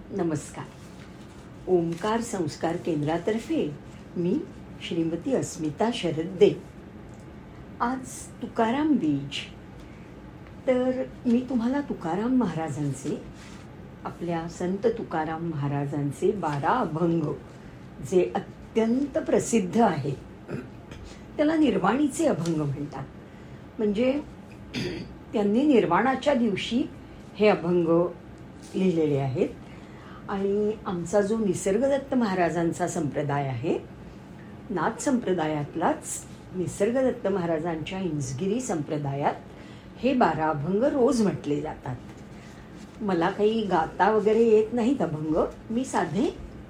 नमस्कार. ओंकार संस्कार केंद्रातर्फे मी श्रीमती अस्मिता शरद दे. आज तुकाराम बीज. तर मी तुम्हाला तुकाराम महाराजांचे, आपल्या संत तुकाराम महाराजांचे 12 अभंग जे अत्यंत प्रसिद्ध आहेत, त्याला निर्वाणीचे अभंग म्हणतात. म्हणजे त्यांनी निर्वाणाच्या दिवशी हे अभंग लिहिलेले आहेत. आणि आमचा जो निसर्गदत्त महाराजांचा संप्रदाय आहे, नाथ संप्रदायातलाच निसर्गदत्त महाराजांच्या इंचगिरी संप्रदायात हे 12 अभंग रोज म्हटले जातात. मला काही गाता वगैरे येत नाहीत अभंग, मी साधे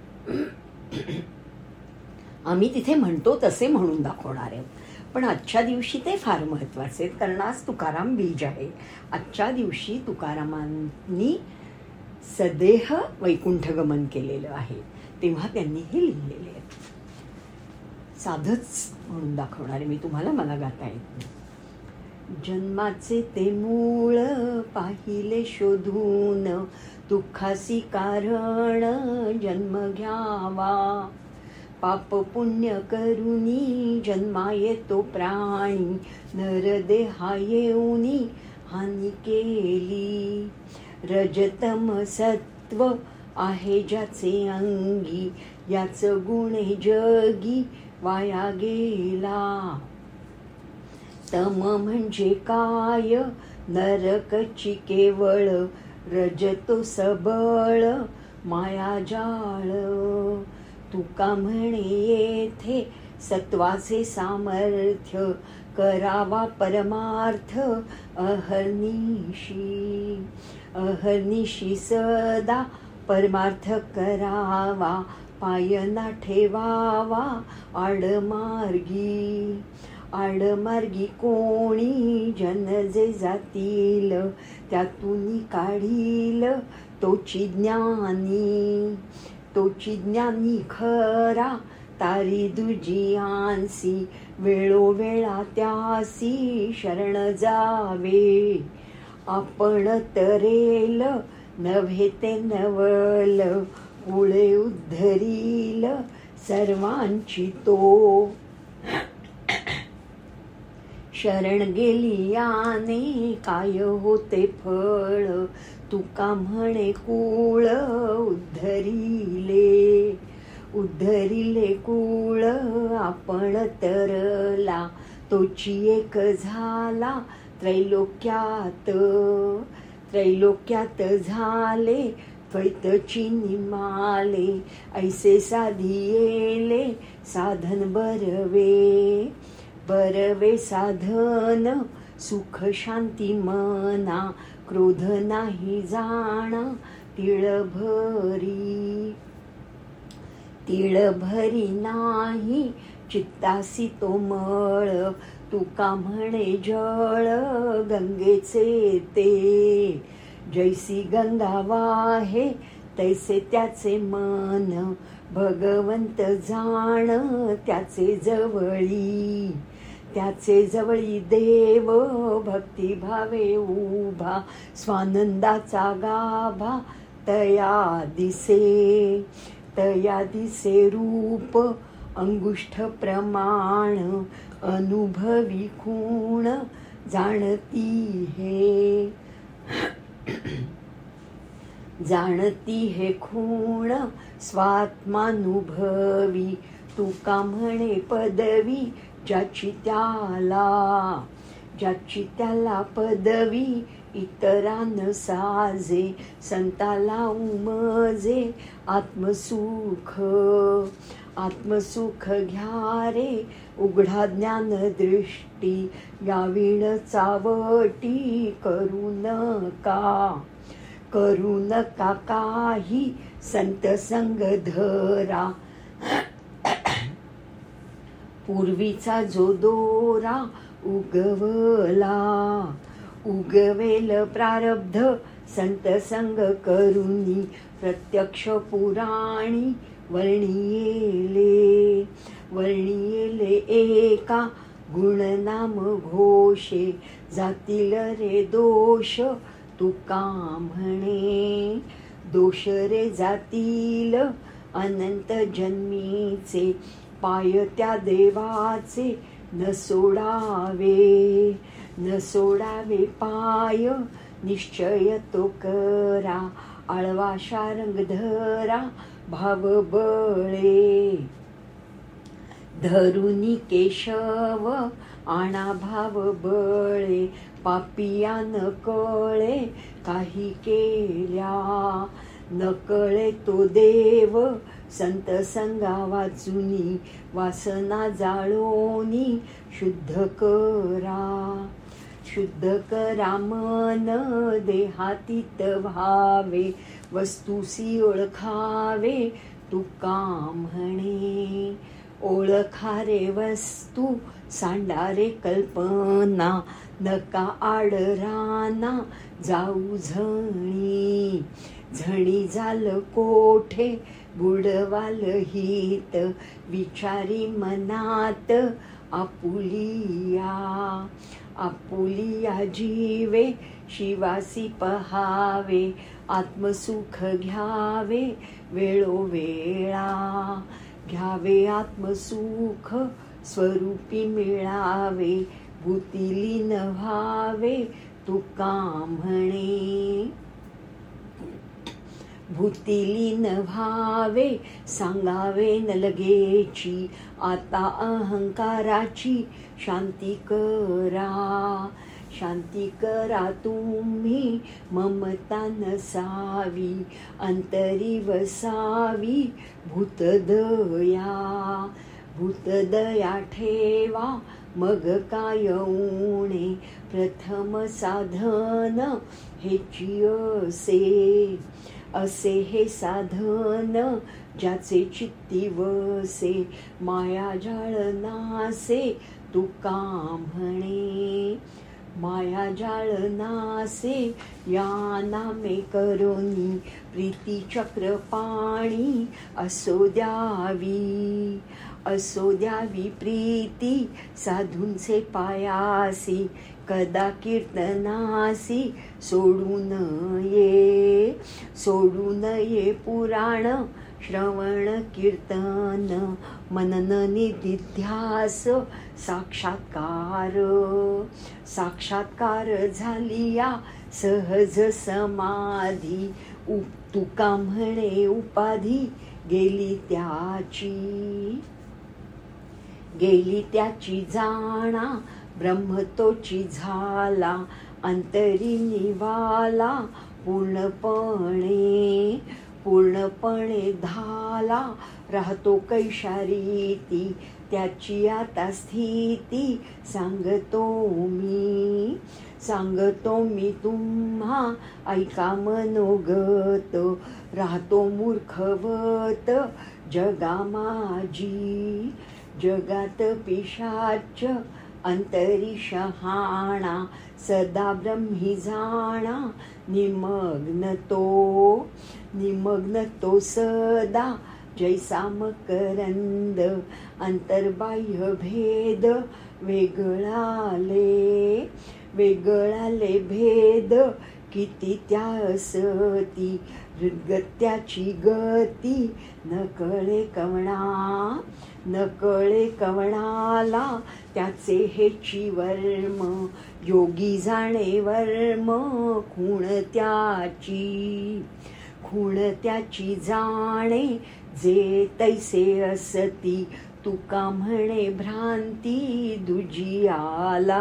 आम्ही तिथे म्हणतो तसे म्हणून दाखवणार आहे. पण आजच्या दिवशी ते फार महत्त्वाचे आहेत, कारण आज तुकाराम बीज आहे. आजच्या दिवशी तुकारामांनी सदेह वैकुंठ गमन केलेलं आहे, तेव्हा त्यांनी हे लिहिलेले आहे. साधच म्हणून दाखवणार आहे मी तुम्हाला, मला गाता येत नाही. जन्माचे ते मूळ पाहिले शोधून, दुःखासी कारण जन्म घ्यावा. पाप पुण्य करुनी जन्मा येतो प्राणी, नरदेहा येऊनी हानी केली. रजतम सत्व आहे ज्याचे अंगी, याच गुणे जगी वाया गेला. तम म्हणजे काय नरकची केवळ, रजतो सबळ माया जाळ. तुका म्हणे येथे सत्वाचे सामर्थ्य, करावा परमार्थ अहर्निशी. अहर्निशी सदा परमार्थ करावा, पायना ठेवावा आडमार्गी. आडमार्गी कोणी जन जे जातील, त्यातून काढील तोची ज्ञानी. तोची ज्ञानी खरा तारी दुजियांसी, वेळोवेळा त्यासी शरण जावे. आपण तरेल नव्हे ते नवल, कुळे उद्धरील सर्वांची तो. शरण गेली याने काय होते फळ, तुका म्हणे कुळ उद्धरिले. उद्धरिले कुळ आपण तरला, तोची एक झाला त्रैलोक्यात. त्रैलोक्यात झाले द्वैतची निमाले, ऐसे साधियेले साधन बरवे. बरवे साधन सुख शांती मना, क्रोध नाही जाणा तिळभरी. तिळभरी नाही चित्तासी तो मळ, तुका म्हणे जळ गंगेचे ते. जैसी गंगा वाहे तैसे त्याचे मन, भगवंत जाण त्याचे जवळी. त्याचे जवळी देव भक्तिभावे उभा, स्वानंदाचा गाभा तया दिसे. तया दिसे रूप अंगुष्ठ प्रमाण, अनुभवी खूण जाणती हे. जाणती हे खूण स्वात्मानुभवी, तुका म्हणे पदवी ज्याची त्याला. ज्याची त्याला पदवी इतरांना साजे, संताला उमजे आत्मसुख. आत्मसुख घ्या रे उघडा ज्ञान दृष्टी, याविण चावटी करू नका. करू नका काही संत संग धरा, पूर्वीचा जो दोरा उगवला. उगवेल प्रारब्ध संत संग करुनी, प्रत्यक्ष पुराणी वर्णियेले. वर्णियेले एका गुणनाम घोषे, जातील रे दोष तुका म्हणे. दोष रे जातील अनंत जन्मीचे, पाय त्या देवाचे न सोडावे, न सोडावे पाय, निश्चय तो करा, आळवा शारंग धरा, भाव बळे. धरुनी केशव आणा भाव बळे, पापिया न कळे काही केल्या, न कळे तो देव संत संगा वाचुनी, वासना जाळोनी शुद्ध करा, शुद्ध करा मन देहातीत व्हावे, वस्तुसी ओळखावे तुका म्हणे. ओळखा रे वस्तू सांडारे कल्पना, नका आडराना जाऊ झणी. झणी झालं कोठे बुडवाल हित, विचारी मनात आपुलिया. आपुलिया जीवे शिवासी पहावे, आत्मसुख घ्यावे वेळोवेळा. घ्यावे आत्मसुख स्वरूपी मिळावे, भूतीली न व्हावे तुका म्हणे. भूतीली न व्हावे सांगावे न लगेची, आता अहंकाराची शांती करा. शांती करा तुम्ही ममता नसावी, अंतरी वसावी भूतदया. भूतदया ठेवा मग काय उणे, प्रथम साधन हेची असे. असे हे साधन ज्याचे चित्ती वसे, माया जाळ नासे तुका म्हणे. माया जाळ नासे या नामे करोनी, प्रीती चक्र पाणी असो द्यावी. असो द्यावी प्रीती साधूंचे पायासी, कदा कीर्तनासी सोडू नये. सोडू नये पुराण श्रवण कीर्तन, मनन निधिध्यास साक्षात्कार. साक्षात्कार झालिया सहज समाधी, तुका म्हणे उपाधी गेली त्याची. गेली त्याची जाणा ब्रह्म तोची झाला, अंतरी निवाला पूर्णपणे. पूर्णपणे धाला राहतो कैशारीती, त्याची आता स्थिती सांगतो मी. सांगतो मी तुम्हा ऐका मनोगत, राहतो मूर्खवत जगा माझी. जगात पिशाच अंतरी शहाणा, सदा ब्रह्मी जाणा निमग्न तो. निमग्न तो सदा जैसा मकरंद, अंतर्बाह्य भेद वेगळाले. वेगळाले भेद किती त्या असती, हृदगत्याची गती न कळे कवणा. न कळे कवणाला त्याचे हेची वर्म, योगी जाणे वर्म खूण त्याची. खूण त्याची जाणे जे तैसे असती, तुका म्हणे भ्रांती दुजियाला.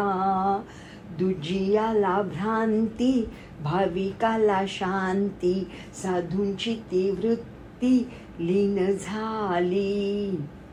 दुजियाला भ्रांती भाविकाला शांती, साधूंची ती वृत्ती लीन झाली.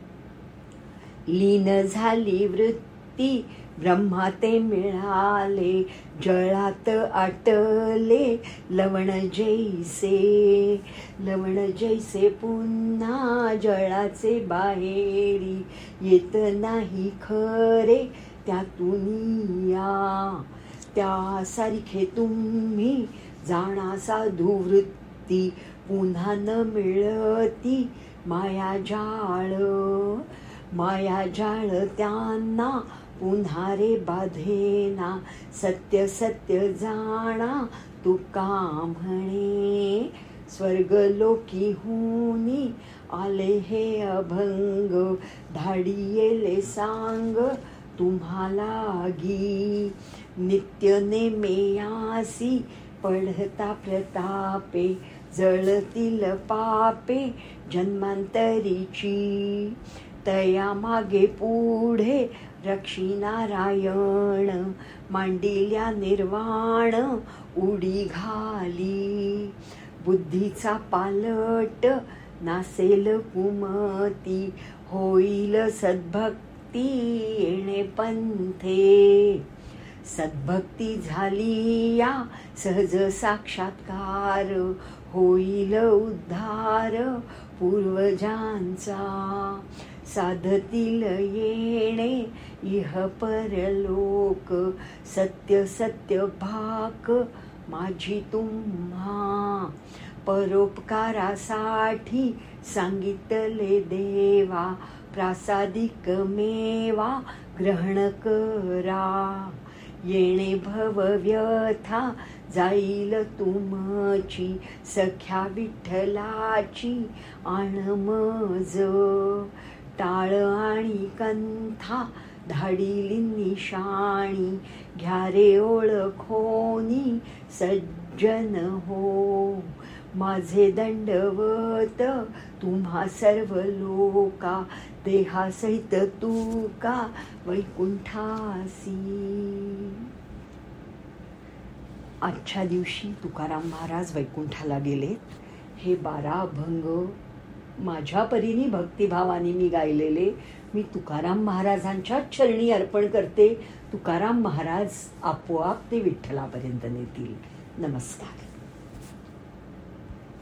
लीन झाली वृत्ती ब्रह्मा ते मिळाले, जळात आटले लवण जैसे. लवण जैसे पुन्हा जळाचे बाहेरी, येत नाही खरे त्यातून या. त्यासारखे तुम्ही जाणा साधू वृत्ती, पुन्हा न मिळती माया जाळ. माया जाळ त्यांना पुन्हा रे बाधेना, सत्य सत्य जाणा तुका म्हणे. स्वर्गलोकी हुनी आले हे अभंग, धाडी येले सांग तुम्हाला गी. नित्य नेमेयासी पढता प्रतापे, जळतील पापे जन्मांतरीची. तया मागे पुढे रक्षी नारायण, मांडिल्या निर्वाण उडी घाली. बुद्धीचा पालट नासेल कुमती, होईल सद्भक्ती येणे पंथे. सद्भक्ती झाली या सहज साक्षात्कार, होईल उद्धार पूर्वजांचा. साधतील येणे इह परलोक, सत्य सत्य भाक माझी तुम्हा. परोपकारासाठी सांगितले देवा, प्रासादिक मेवा ग्रहण करा. येणे भव व्यथा जाईल तुमची, सख्या विठ्ठलाची आणमज. टाळ आणि कंथा धाडिली निशाणी, घ्या रे ओळखोनी सज्जन हो. माझे दंडवत तुम्हा सर्व लोका, देहासहित तुका वैकुंठासी. आजच्या दिवशी तुकाराम महाराज वैकुंठाला गेलेत. हे 12 अभंग माझ्या परीने भक्तिभावाने मी गायलेले मी तुकाराम महाराजांच्या चरणी अर्पण करते. तुकाराम महाराज आपोआप ते विठ्ठलापर्यंत नेतील. नमस्कार.